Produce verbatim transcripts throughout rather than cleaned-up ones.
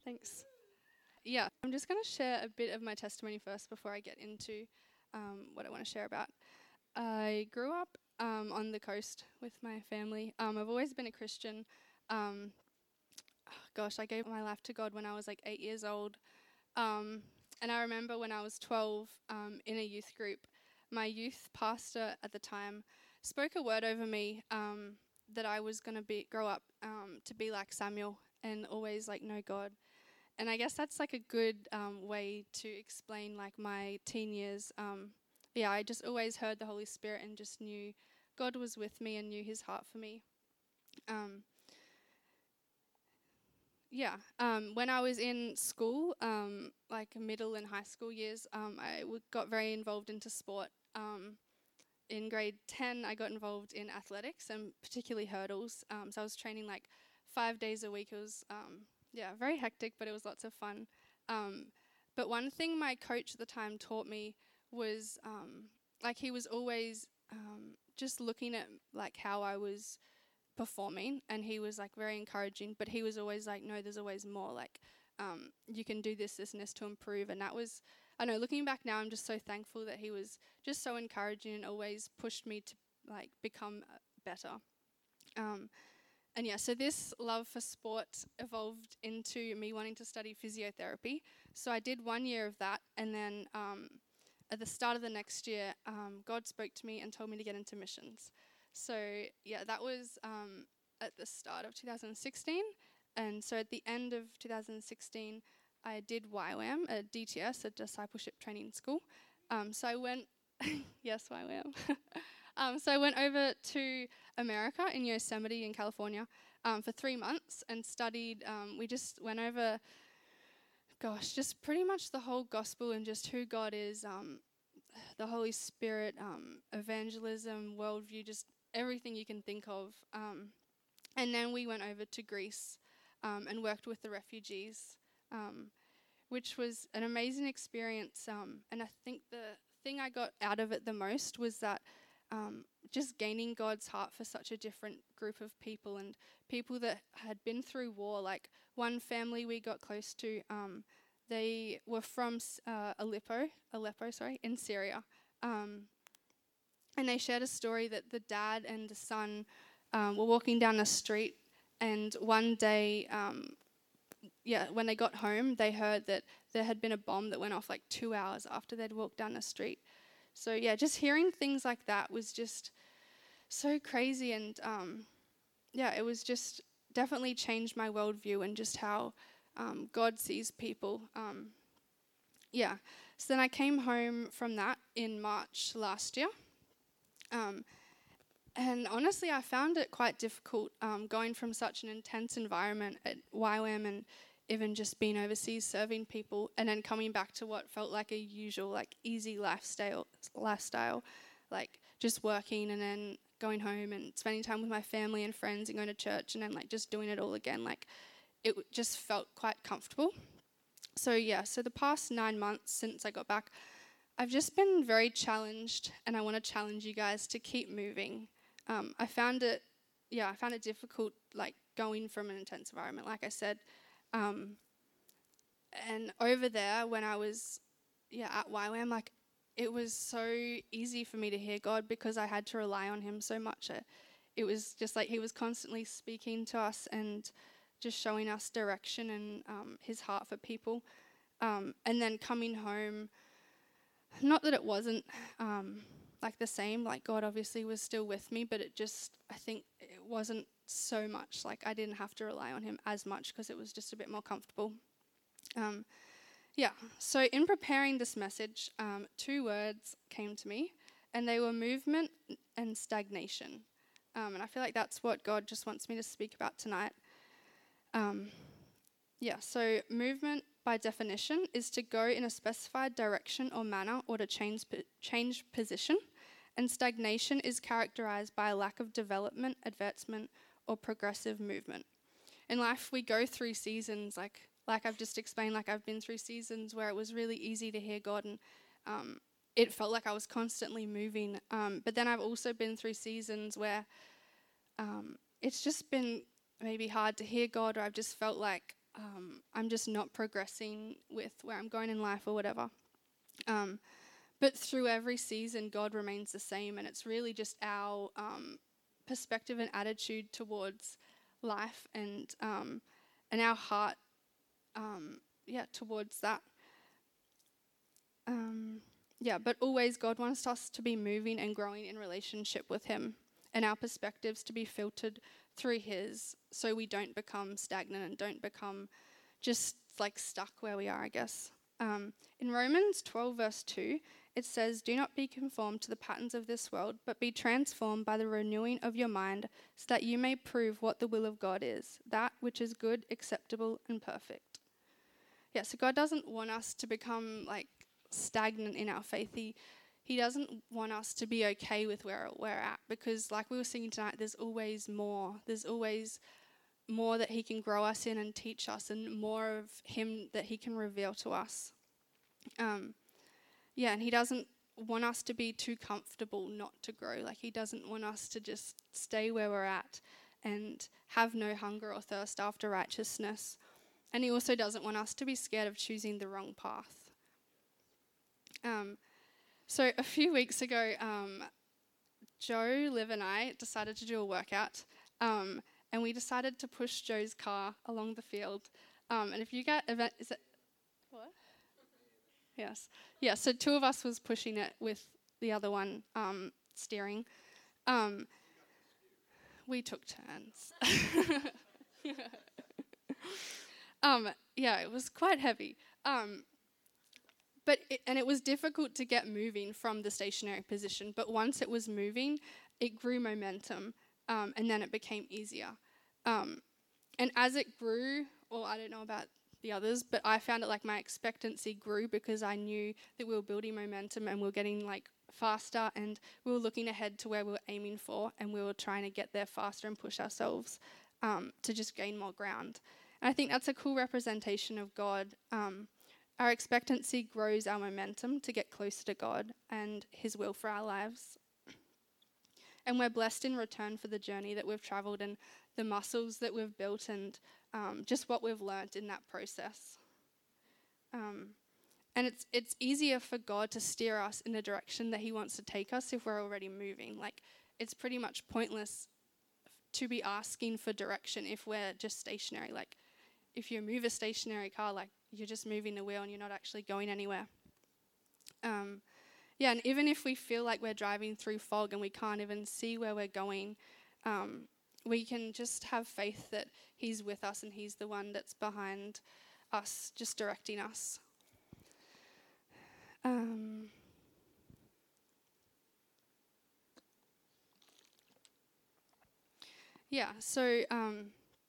Thanks. Yeah, I'm just going to share a bit of my testimony first before I get into um, what I want to share about. I grew up um, on the coast with my family. Um, I've always been a Christian. Um, gosh, I gave my life to God when I was like eight years old. Um, and I remember when I was twelve um, in a youth group, my youth pastor at the time spoke a word over me um, that I was going to be grow up um, to be like Samuel and always like know God. And I guess that's like a good um, way to explain like my teen years. Um, yeah, I just always heard the Holy Spirit and just knew God was with me and knew His heart for me. Um, yeah, um, when I was in school, um, like middle and high school years, um, I w- got very involved into sport. Um, in grade ten, I got involved in athletics and particularly hurdles. Um, so I was training like five days a week. It was, um, yeah, very hectic, but it was lots of fun. Um, but one thing my coach at the time taught me was, um, like, he was always um, just looking at like how I was performing, and he was like very encouraging, but he was always like, no, there's always more, like um, you can do this, this and this to improve. And that was, I know, looking back now, I'm just so thankful that he was just so encouraging and always pushed me to like become uh, better. Um, and yeah, so this love for sport evolved into me wanting to study physiotherapy. So I did one year of that, and then um, at the start of the next year, um, God spoke to me and told me to get into missions. So yeah, that was um, at the start of two thousand sixteen, and so at the end of two thousand sixteen, I did Y WAM, a D T S, a discipleship training school. Um, so I went, yes, Y WAM. um, so I went over to America in Yosemite in California um, for three months and studied. Um, we just went over, gosh, just pretty much the whole gospel and just who God is. Um, the Holy Spirit, um, evangelism, worldview, just everything you can think of. Um, and then we went over to Greece um, and worked with the refugees, um, which was an amazing experience. Um, and I think the thing I got out of it the most was that um, just gaining God's heart for such a different group of people and people that had been through war. Like one family we got close to, um, they were from uh, Aleppo, Aleppo, sorry, in Syria, um, and they shared a story that the dad and the son um, were walking down the street, and one day, um, yeah, when they got home, they heard that there had been a bomb that went off like two hours after they'd walked down the street. So yeah, just hearing things like that was just so crazy, and um, yeah, it was just definitely changed my worldview and just how um, God sees people. Um, yeah, so then I came home from that in March last year. Um, and honestly, I found it quite difficult um, going from such an intense environment at Y WAM and even just being overseas serving people, and then coming back to what felt like a usual, like easy lifestyle, lifestyle, like just working and then going home and spending time with my family and friends and going to church and then like just doing it all again. Like it w- just felt quite comfortable. So yeah, so the past nine months since I got back, I've just been very challenged, and I want to challenge you guys to keep moving. Um, I found it, yeah, I found it difficult, like going from an intense environment, like I said. Um, and over there, when I was, yeah, at Y WAM, like it was so easy for me to hear God because I had to rely on Him so much. It, it was just like He was constantly speaking to us and just showing us direction and um, His heart for people. Um, and then coming home, not that it wasn't um, like the same, like God obviously was still with me, but it just, I think it wasn't so much, like I didn't have to rely on Him as much because it was just a bit more comfortable. Um, yeah, so in preparing this message, um, two words came to me, and they were movement and stagnation. Um, and I feel like that's what God just wants me to speak about tonight. Um, yeah, so movement by definition is to go in a specified direction or manner or to change change position, and stagnation is characterized by a lack of development, advancement, or progressive movement. In life, we go through seasons, like like I've just explained, like I've been through seasons where it was really easy to hear God, and um, it felt like I was constantly moving. Um, but then I've also been through seasons where um, it's just been maybe hard to hear God, or I've just felt like um, I'm I'm just not progressing with where I'm going in life or whatever. Um, but through every season, God remains the same, and it's really just our um, perspective and attitude towards life and um, and our heart, um, yeah, towards that. Um, yeah, but always God wants us to be moving and growing in relationship with Him, and our perspectives to be filtered through His, so we don't become stagnant and don't become just like stuck where we are, I guess. Um, in Romans twelve verse two, it says, "Do not be conformed to the patterns of this world, but be transformed by the renewing of your mind, so that you may prove what the will of God is, that which is good, acceptable, and perfect." Yeah, so God doesn't want us to become like stagnant in our faith. He, he doesn't want us to be okay with where we're at, because like we were singing tonight, there's always more. There's always more that He can grow us in and teach us, and more of Him that He can reveal to us. Um, yeah, and He doesn't want us to be too comfortable not to grow. Like He doesn't want us to just stay where we're at and have no hunger or thirst after righteousness. And He also doesn't want us to be scared of choosing the wrong path. Um, so a few weeks ago, um, Joe, Liv, and I decided to do a workout. Um, And we decided to push Joe's car along the field. Um, and if you get event, is it what? Yes, yeah. So two of us was pushing it with the other one um, steering. Um, we took turns. um, yeah, it was quite heavy. Um, but it, and it was difficult to get moving from the stationary position. But once it was moving, it grew momentum, um, and then it became easier. Um, and as it grew, well, I don't know about the others, but I found it like my expectancy grew, because I knew that we were building momentum and we were getting like faster, and we were looking ahead to where we were aiming for, and we were trying to get there faster and push ourselves um, to just gain more ground. And I think that's a cool representation of God. Um, our expectancy grows our momentum to get closer to God and His will for our lives. And we're blessed in return for the journey that we've traveled and the muscles that we've built, and um, just what we've learnt in that process. Um, and it's it's easier for God to steer us in the direction that He wants to take us if we're already moving. Like, it's pretty much pointless to be asking for direction if we're just stationary. Like, if you move a stationary car, like, you're just moving the wheel and you're not actually going anywhere. Um, yeah, and even if we feel like we're driving through fog and we can't even see where we're going, um, we can just have faith that He's with us and He's the one that's behind us, just directing us. Um, yeah, so um,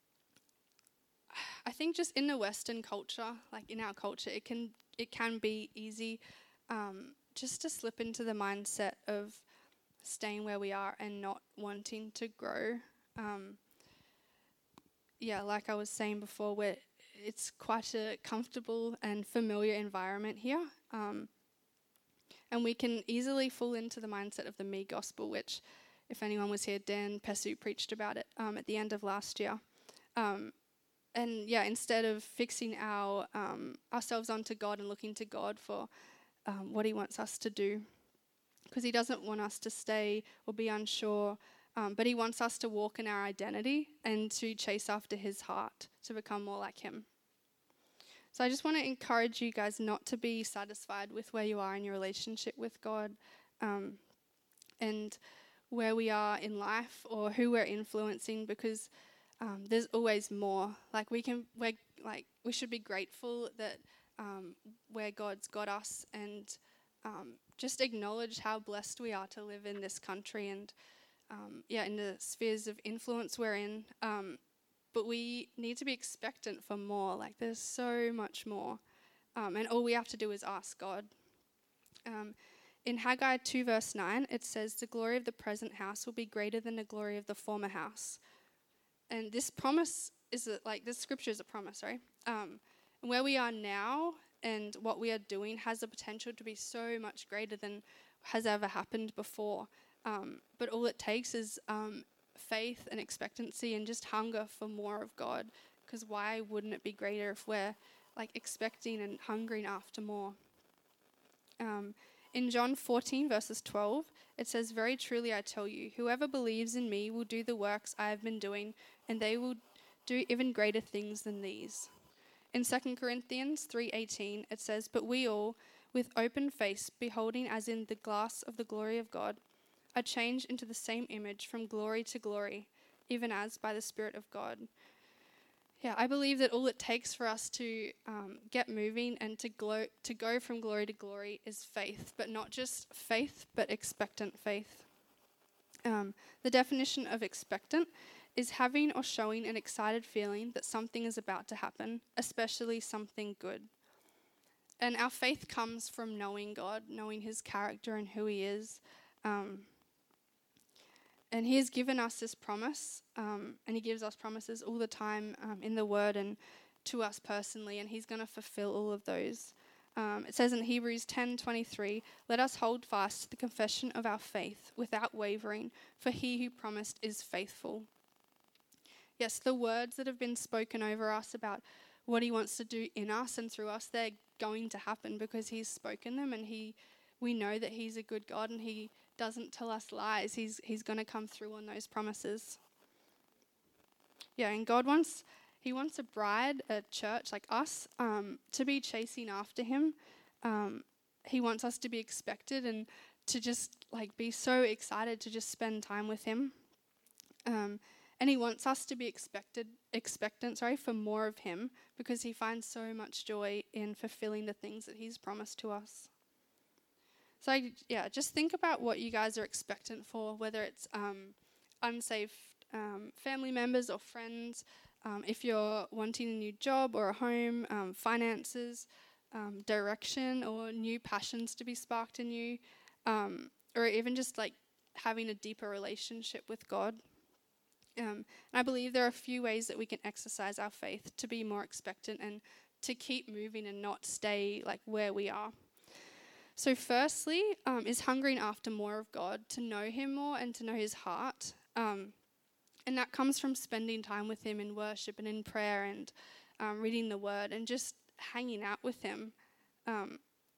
I think just in the Western culture, like in our culture, it can it can be easy um, just to slip into the mindset of staying where we are and not wanting to grow. Um, yeah, like I was saying before, we're, it's quite a comfortable and familiar environment here. Um, and we can easily fall into the mindset of the me gospel, which, if anyone was here, Dan Pesu preached about it um, at the end of last year. Um, and yeah, instead of fixing our um, ourselves onto God and looking to God for um, what He wants us to do, because He doesn't want us to stay or be unsure, um, but He wants us to walk in our identity and to chase after His heart, to become more like Him. So I just want to encourage you guys not to be satisfied with where you are in your relationship with God, um, and where we are in life or who we're influencing, because um, there's always more. Like we can, we're like we should be grateful that um, where God's got us, and um, just acknowledge how blessed we are to live in this country and um, yeah, in the spheres of influence we're in. Um, but we need to be expectant for more. Like there's so much more, um, and all we have to do is ask God. Um, in Haggai two verse nine, it says, "The glory of the present house will be greater than the glory of the former house." And this promise is a, like this scripture is a promise, right? Um, and where we are now and what we are doing has the potential to be so much greater than has ever happened before. Um, but all it takes is um, faith and expectancy and just hunger for more of God, because why wouldn't it be greater if we're like expecting and hungering after more? Um, in John fourteen, verses twelve, it says, "Very truly I tell you, whoever believes in me will do the works I have been doing, and they will do even greater things than these." In Second Corinthians three eighteen, it says, "But we all, with open face, beholding as in the glass of the glory of God, are changed into the same image from glory to glory, even as by the Spirit of God." Yeah, I believe that all it takes for us to um, get moving and to glow, to go from glory to glory is faith, but not just faith, but expectant faith. Um, the definition of expectant is having or showing an excited feeling that something is about to happen, especially something good. And our faith comes from knowing God, knowing his character and who he is. Um, and he has given us this promise, um, and he gives us promises all the time um, in the word and to us personally, and he's going to fulfill all of those. Um, it says in Hebrews ten twenty-three, "Let us hold fast to the confession of our faith without wavering, for he who promised is faithful." Yes, the words that have been spoken over us about what he wants to do in us and through us, they're going to happen because he's spoken them, and he, we know that he's a good God and he doesn't tell us lies. He's he's going to come through on those promises. Yeah, and God wants, he wants a bride, a church like us, um, to be chasing after him. Um, he wants us to be expected and to just like be so excited to just spend time with him. Um, and he wants us to be expected, expectant, sorry, for more of him, because he finds so much joy in fulfilling the things that he's promised to us. So, yeah, just think about what you guys are expectant for, whether it's um, unsaved um, family members or friends, um, if you're wanting a new job or a home, um, finances, um, direction, or new passions to be sparked in you, um, or even just like having a deeper relationship with God. Um, and I believe there are a few ways that we can exercise our faith to be more expectant and to keep moving and not stay like where we are. So firstly, um, is hungering after more of God, to know him more and to know his heart. Um, and that comes from spending time with him in worship and in prayer and um, reading the word and just hanging out with him. Um,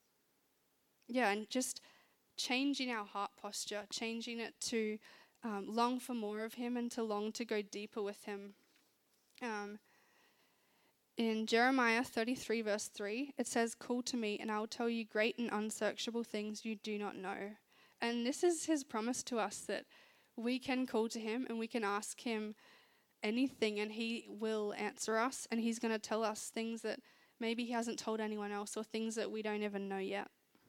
yeah, and just changing our heart posture, changing it to um, long for more of him and to long to go deeper with him. Um, In Jeremiah thirty-three, verse three, it says, "Call to me, and I will tell you great and unsearchable things you do not know." And this is his promise to us, that we can call to him and we can ask him anything, and he will answer us, and he's going to tell us things that maybe he hasn't told anyone else, or things that we don't even know yet.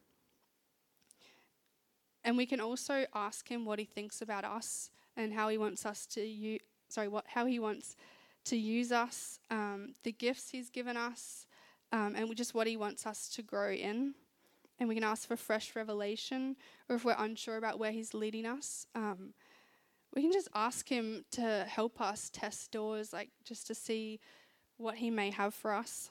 And we can also ask him what he thinks about us and how he wants us to use, sorry, what how he wants to use us, um, the gifts he's given us, um, and just what he wants us to grow in. And we can ask for fresh revelation, or if we're unsure about where he's leading us, um, we can just ask him to help us test doors, like just to see what he may have for us.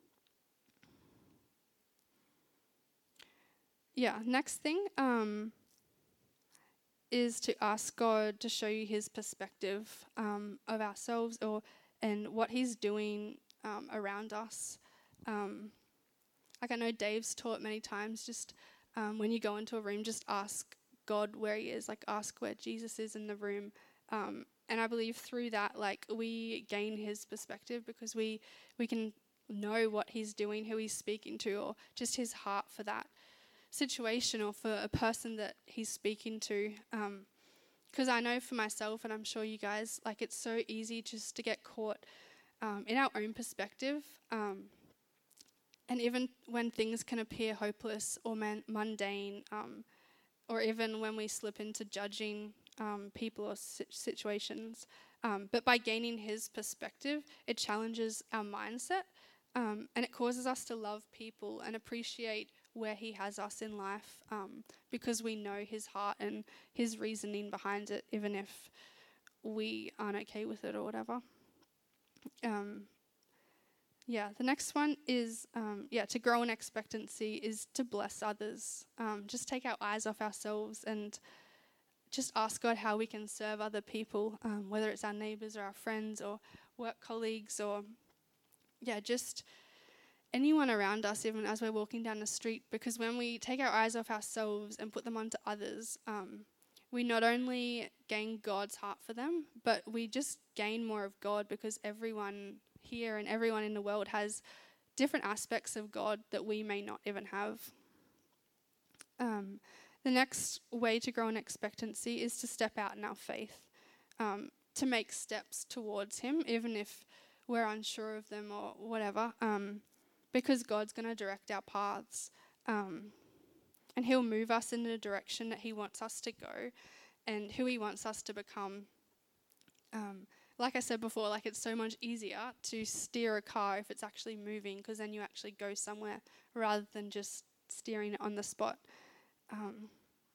Yeah, next thing um, is to ask God to show you his perspective um, of ourselves, or and what he's doing um, around us. Um, like I know Dave's taught many times, just um, when you go into a room, just ask God where he is, like ask where Jesus is in the room. Um, and I believe through that, like we gain his perspective, because we, we can know what he's doing, who he's speaking to, or just his heart for that situation or for a person that he's speaking to. Um, Because I know for myself, and I'm sure you guys, like it's so easy just to get caught um, in our own perspective. Um, and even when things can appear hopeless or man- mundane, um, or even when we slip into judging um, people or si- situations. Um, but by gaining his perspective, it challenges our mindset, um, and it causes us to love people and appreciate where he has us in life, um, because we know his heart and his reasoning behind it, even if we aren't okay with it or whatever. Um, yeah, the next one is, um, yeah, to grow in expectancy is to bless others. Um, just take our eyes off ourselves and just ask God how we can serve other people, um, whether it's our neighbours or our friends or work colleagues or yeah, just anyone around us, even as we're walking down the street, because when we take our eyes off ourselves and put them onto others, um, we not only gain God's heart for them, but we just gain more of God, because everyone here and everyone in the world has different aspects of God that we may not even have. Um, the next way to grow in expectancy is to step out in our faith, um, to make steps towards Him, even if we're unsure of them or whatever, um, because God's going to direct our paths, um, and He'll move us in the direction that He wants us to go and who He wants us to become. Um, like I said before, like it's so much easier to steer a car if it's actually moving, because then you actually go somewhere rather than just steering it on the spot. Um,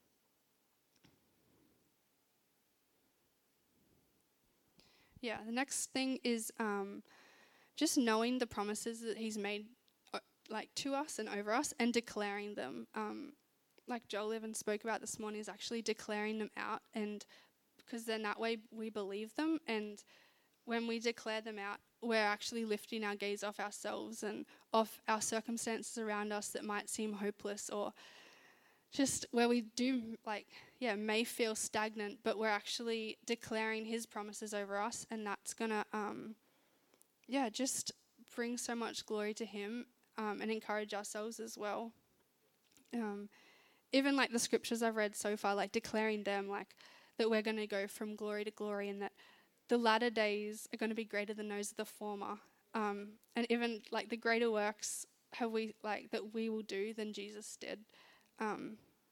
yeah, the next thing is um, just knowing the promises that He's made, uh, like to us and over us, and declaring them. Um, like Joel even spoke about this morning, is actually declaring them out, and because then that way we believe them, and when we declare them out, we're actually lifting our gaze off ourselves and off our circumstances around us that might seem hopeless, or just where we do, like, yeah, may feel stagnant, but we're actually declaring His promises over us, and that's going to, um, yeah, just bring so much glory to Him, um, and encourage ourselves as well. Um, even, like, the scriptures I've read so far, like, declaring them, like, that we're going to go from glory to glory, and that the latter days are going to be greater than those of the former. Um, and even, like, the greater works have we, like, that we will do than Jesus did. Um,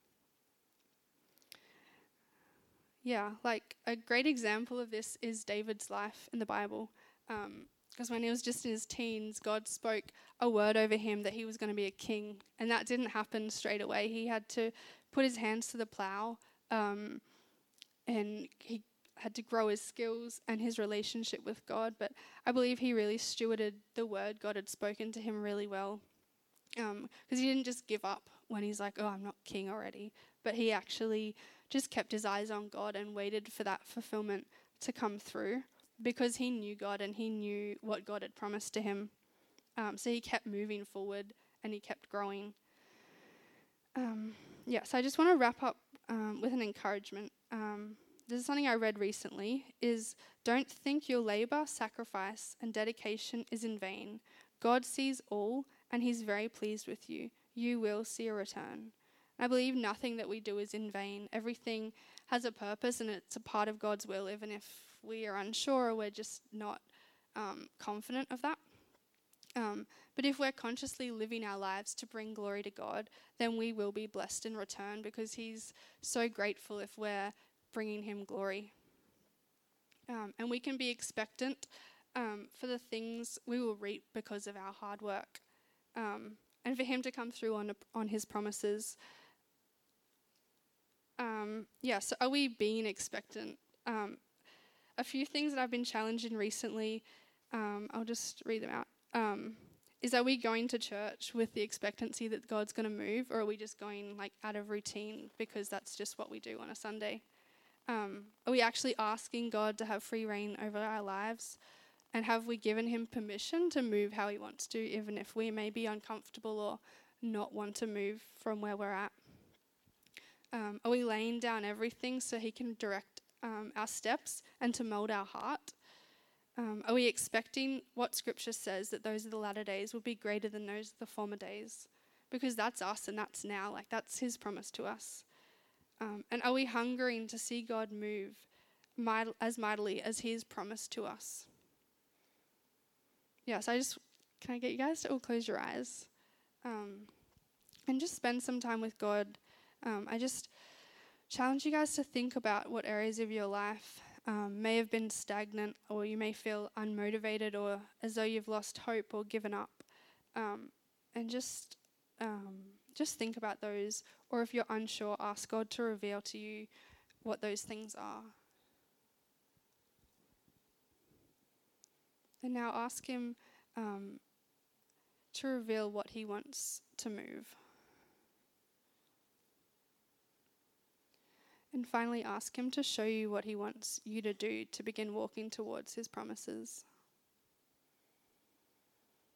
yeah, like a great example of this is David's life in the Bible. Because um, when he was just in his teens, God spoke a word over him that he was going to be a king. And that didn't happen straight away. He had to put his hands to the plow, um, and he had to grow his skills and his relationship with God. But I believe he really stewarded the word God had spoken to him really well. Because um, he didn't just give up when he's like, oh, I'm not king already. But he actually just kept his eyes on God and waited for that fulfillment to come through, because he knew God and he knew what God had promised to him. Um, so he kept moving forward and he kept growing. Um, yeah, so I just want to wrap up um, with an encouragement. Um, this is something I read recently, is don't think your labor, sacrifice, and dedication is in vain. God sees all, and He's very pleased with you. You will see a return. I believe nothing that we do is in vain. Everything has a purpose, and it's a part of God's will, even if we are unsure or we're just not um, confident of that. Um, but if we're consciously living our lives to bring glory to God, then we will be blessed in return, because He's so grateful if we're bringing Him glory. Um, and we can be expectant um, for the things we will reap because of our hard work, um, and for Him to come through on on His promises. Um, yeah, so are we being expectant? Um, a few things that I've been challenged in recently, um, I'll just read them out, um, is are we going to church with the expectancy that God's going to move, or are we just going like out of routine because that's just what we do on a Sunday? Um, are we actually asking God to have free reign over our lives? And have we given Him permission to move how He wants to, even if we may be uncomfortable or not want to move from where we're at? Um, are we laying down everything so He can direct um, our steps and to mold our heart? Um, are we expecting what Scripture says, that those of the latter days will be greater than those of the former days? Because that's us and that's now. Like, that's His promise to us. Um, and are we hungering to see God move might- as mightily as He has promised to us? Yeah, so I just, can I get you guys to all close your eyes? Um, and just spend some time with God. Um, I just challenge you guys to think about what areas of your life um, may have been stagnant, or you may feel unmotivated, or as though you've lost hope or given up. Um, and just um, just think about those, or if you're unsure, ask God to reveal to you what those things are. And now ask Him um, to reveal what He wants to move. And finally, ask Him to show you what He wants you to do to begin walking towards His promises.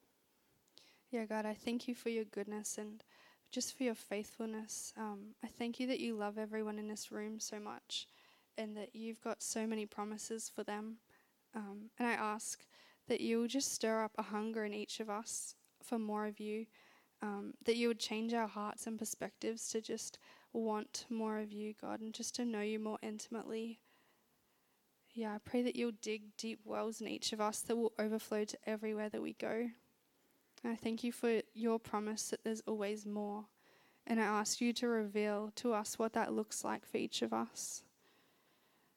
Yeah, God, I thank you for your goodness and just for your faithfulness. Um, I thank you that you love everyone in this room so much and that you've got so many promises for them. Um, and I ask that you will just stir up a hunger in each of us for more of you, um, that you would change our hearts and perspectives to just want more of you, God, and just to know you more intimately. Yeah, I pray that you'll dig deep wells in each of us that will overflow to everywhere that we go. And I thank you for your promise that there's always more. And I ask you to reveal to us what that looks like for each of us.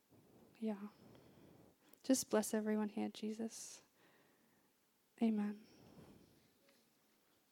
Yeah. Just bless everyone here, Jesus. Amen.